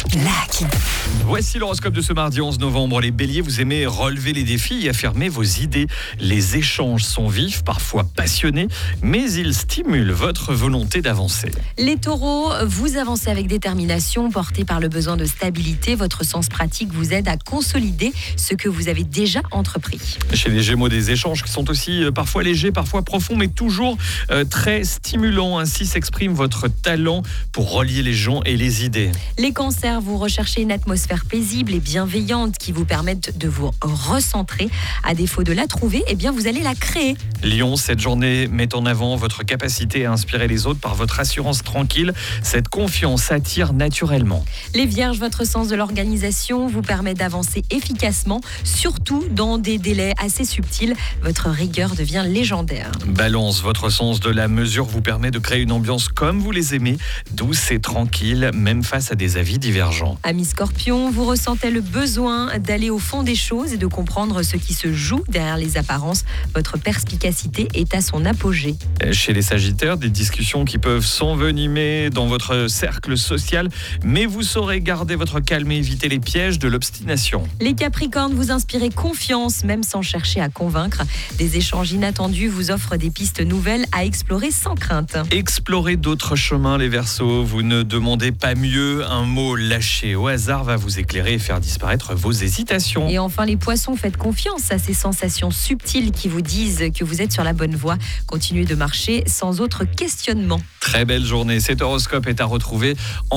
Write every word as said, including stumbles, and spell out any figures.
Lucky. Voici l'horoscope de ce mardi onze novembre. Les béliers, vous aimez relever les défis et affirmer vos idées. Les échanges sont vifs, parfois passionnés, mais ils stimulent votre volonté d'avancer. Les taureaux, vous avancez avec détermination, porté par le besoin de stabilité. Votre sens pratique vous aide à consolider ce que vous avez déjà entrepris. Chez les gémeaux, des échanges qui sont aussi euh, parfois légers, parfois profonds, mais toujours euh, très stimulants. Ainsi s'exprime votre talent pour relier les gens et les idées. Les cancers, vous recherchez une atmosphère paisible et bienveillante qui vous permette de vous recentrer. À défaut de la trouver, eh bien vous allez la créer. Lion, cette journée met en avant votre capacité à inspirer les autres par votre assurance tranquille. Cette confiance attire naturellement. Les vierges, votre sens de l'organisation vous permet d'avancer efficacement, surtout dans des délais assez subtils. Votre rigueur devient légendaire. Balance, votre sens de la mesure vous permet de créer une ambiance comme vous les aimez, douce et tranquille, même face à des avis divergents. Amis Scorpion, vous ressentez le besoin d'aller au fond des choses et de comprendre ce qui se joue derrière les apparences. Votre perspicacité est à son apogée. Chez les Sagittaires, des discussions qui peuvent s'envenimer dans votre cercle social, mais vous saurez garder votre calme et éviter les pièges de l'obstination. Les Capricornes, vous inspirez confiance, même sans chercher à convaincre. Des échanges inattendus vous offrent des pistes nouvelles à explorer sans crainte. Explorez d'autres chemins, les Verseaux. Vous ne demandez pas mieux. Un mot lâché au hasard va vous éclairer et faire disparaître vos hésitations. Et enfin, les Poissons, faites confiance à ces sensations subtiles qui vous disent que vous êtes sur la bonne voie. Continuez de marcher sans autre questionnement. Très belle journée. Cet horoscope est à retrouver en